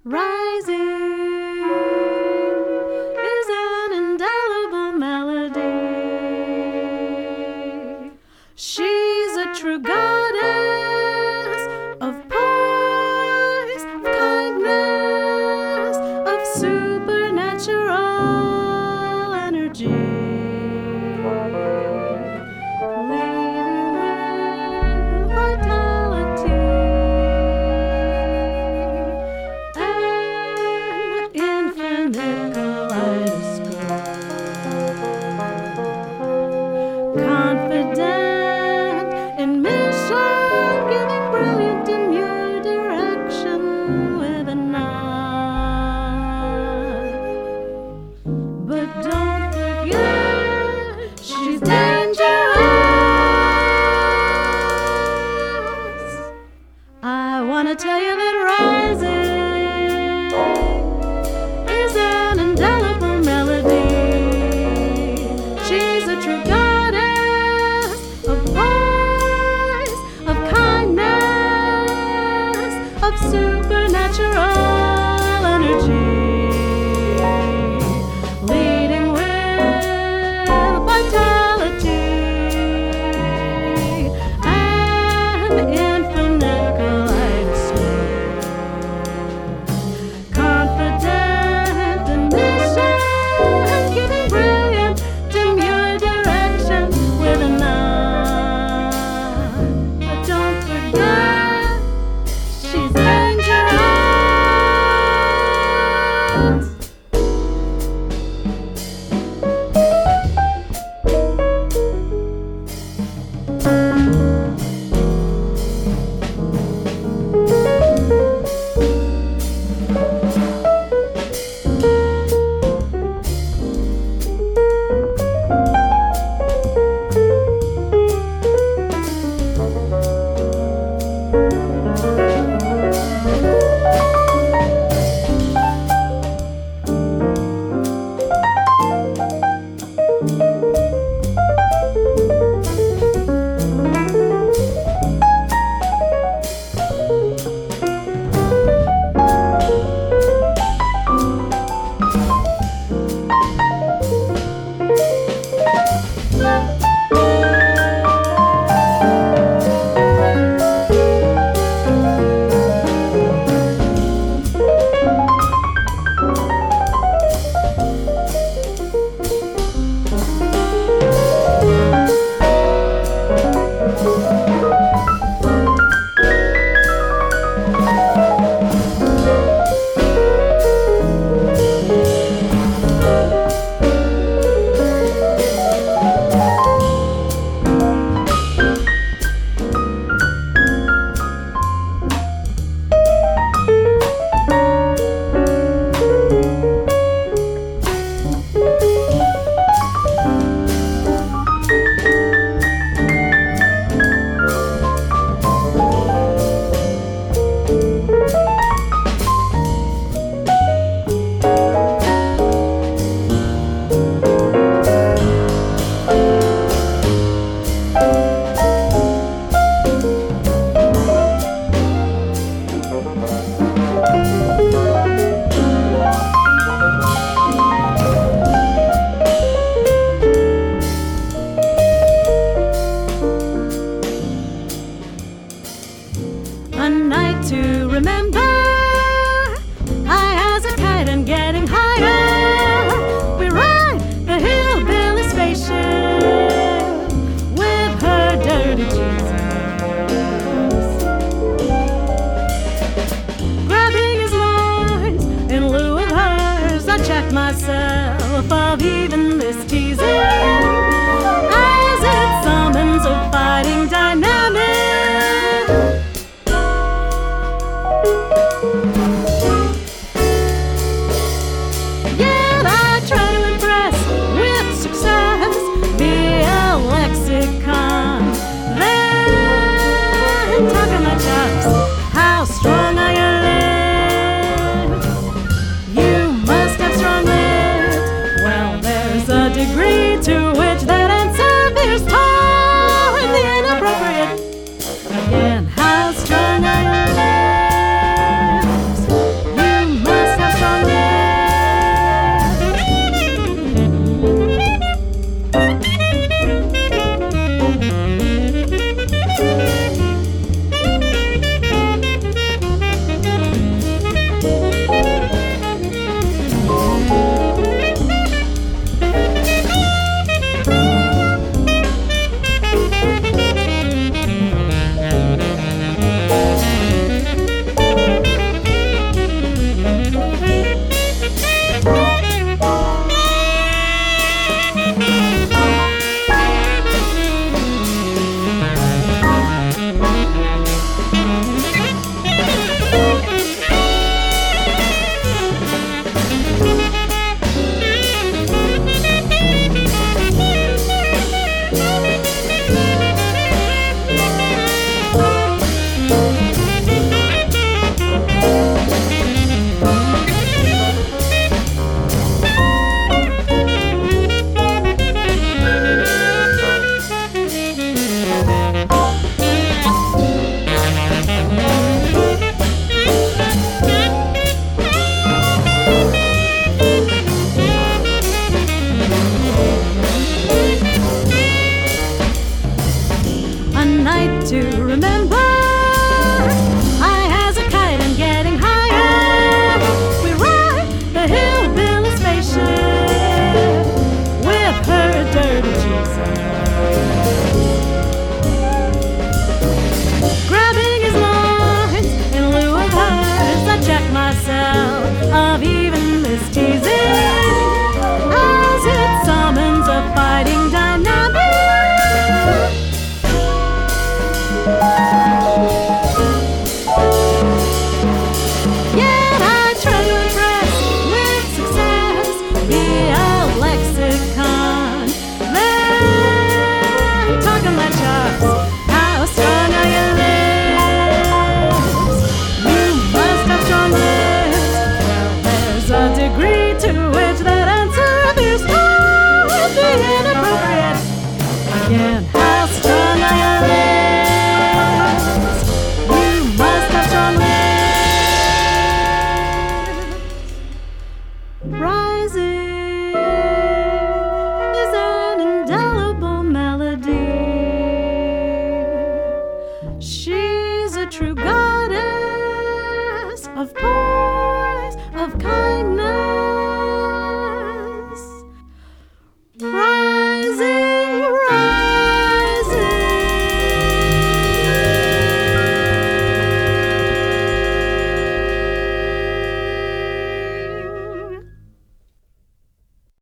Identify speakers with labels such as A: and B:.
A: Rising is an indelible melody. She's a true goddess of poise, of kindness, of supernatural energy. Confident in mission, giving brilliant in new direction with a nod. But don't forget, she's dangerous. I want to tell you that rising is an indelible melody. She's a true goddess of poise, of kindness, of supernatural energy, leading with vitality and infinite kaleidoscope. Confident in mission, giving brilliant, demure direction with a nod. But don't forget, she's dangerous. A night to remember. I hesitate and getting higher. We ride the hillbilly spaceship with her dirty Jesus, grabbing his lines in lieu of hers. I check myself of even this teasing as it summons a fighting dynamic. Yet I try to impress with success via lexicon. Then talking my chops, how strong are your lips? You must have strong lips. Well, there's a degree to which myself of even this teasing as it summons a fighting dynamic. Yet I try to impress with success via lexicon. Then talking like chops. How strong are your lips? You must have strong lips. Well, there's a degree to which that answer appears to be inappropriate. Again, how strong are your lips? You must have strong lips. Rising is an indelible melody. She's a true goddess of poise, of kindness.